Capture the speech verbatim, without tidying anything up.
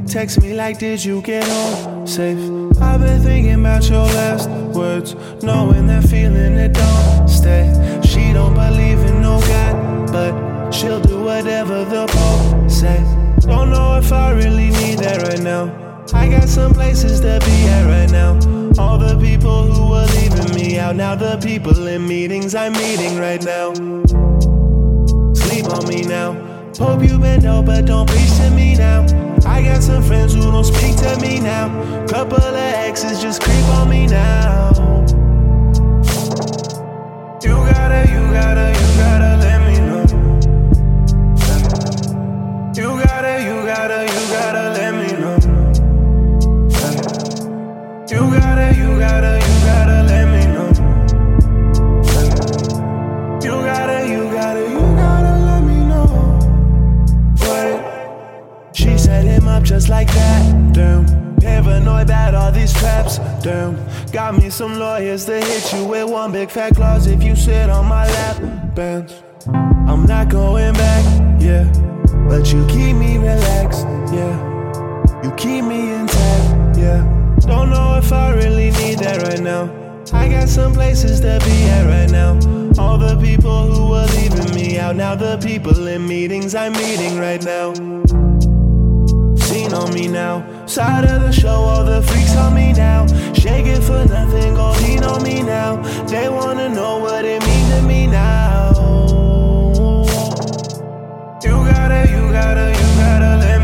Text me like, did you get home safe? I've been thinking about your last words, knowing that feeling it don't stay. She don't believe in no God, but she'll do whatever the Pope say. Don't know if I really need that right now. I got some places to be at right now. All the people who were leaving me out, now the people in meetings I'm meeting right now. Sleep on me now. Hope you been dope, but don't preach to me now. I got some friends who don't speak to me now. Couple of exes just creep on me now. You gotta, you gotta, you gotta let me know. You gotta, you gotta, you gotta let me know. You gotta, you gotta, you gotta let me know. You gotta, you gotta, you gotta let me know. Wait. She set him up just like that, damn. Paranoid about all these traps, damn. Got me some lawyers to hit you with one big fat clause if you sit on my lap, bands. I'm not going back, yeah. But you keep me relaxed, yeah. You keep me intact, yeah. Don't know if I really need that right now. I got some places to be at right now. All the people who were leaving me out, now the people in meetings I'm meeting right now. Seen on me now, side of the show, all the freaks on me now. Shake it for nothing, go lean on me now. They wanna know what it means to me now. You gotta, you gotta, you gotta let